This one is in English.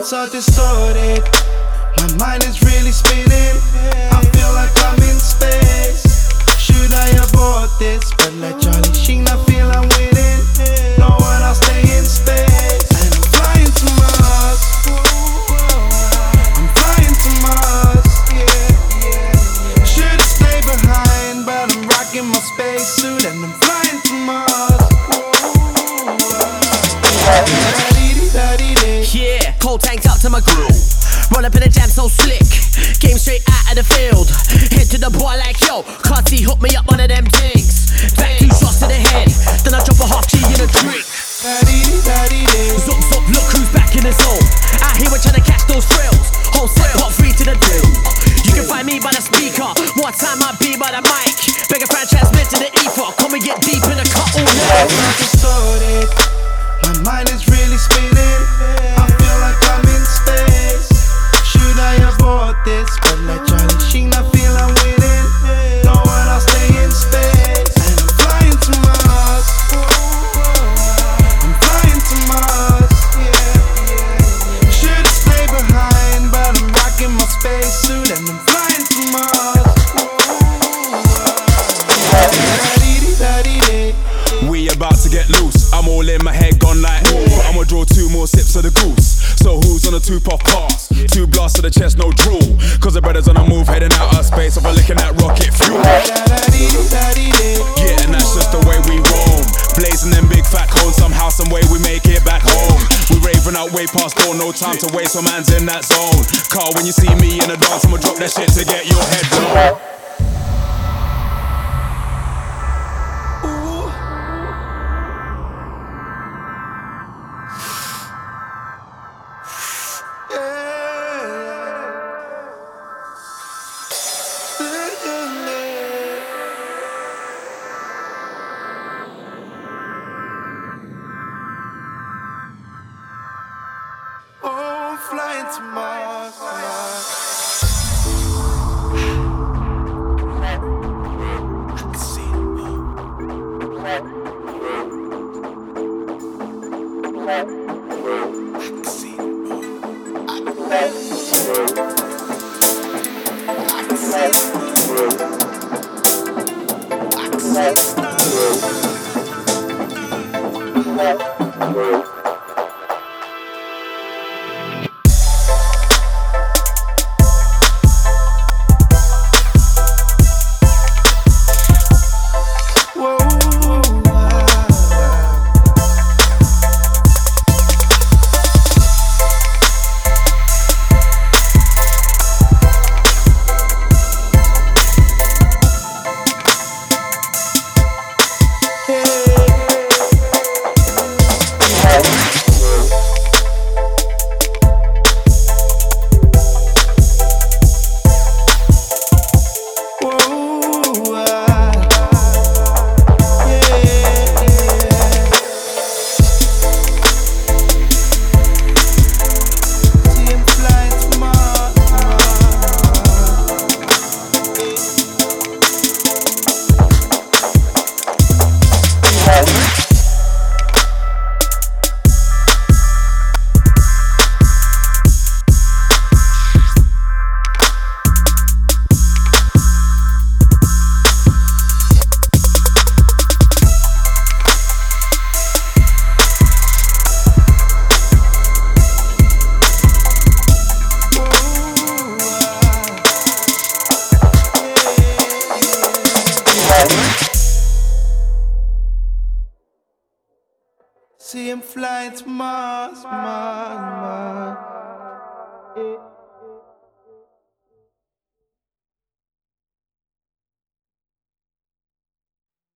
thoughts are distorted. My mind is really spinning. I feel like I'm in space. Should I abort this? But like Charlie Sheen, I feel I'm winning. No one, I'll stay in space. And I'm flying to Mars. I'm flying to Mars. Should've stayed behind, but I'm rocking my spacesuit and I'm flying to Mars. Yeah, cold tanked up to my grill. Roll up in a jam so slick. Came straight out of the field. Head to the boy like, yo, can't he hook me up one of them things. Back 2 shots to the head. Then I drop a half G in a drink. Zup zup, look who's back in the zone. Out here we're trying to catch those thrills. Whole set pop free to the deal. You can find me by the speaker. One time I be by the mic. Beg a fan transmit to the ether. Come and get deep in the cut all night. My mind is really spinning. I feel like I'm in space. Should I abort this? But like Charlie Sheen, I feel I'm winning. No one, I'll stay in space. And I'm flying to Mars. I'm flying to Mars. Should've stayed behind, but I'm rocking my spacesuit and I'm flying to Mars. We about to get loose. I'm all in, my head gone like ooh. I'ma draw 2 more sips of the goose. So who's on a 2-puff pass? 2 blasts to the chest, no drool. Cause the brothers on the move, heading out of space. Over licking that rocket fuel. Yeah, and that's just the way we roam. Blazing them big fat cones, somehow, some way we make it back home. We raving out way past dawn, no time to waste, so man's in that zone. Carl, when you see me in the dance, I'ma drop that shit to get your head blown. Oh, I'm flying to Mars. I can see it. I can see it. I can see it. I can see it. See him flying to Mars, Mars, Mars.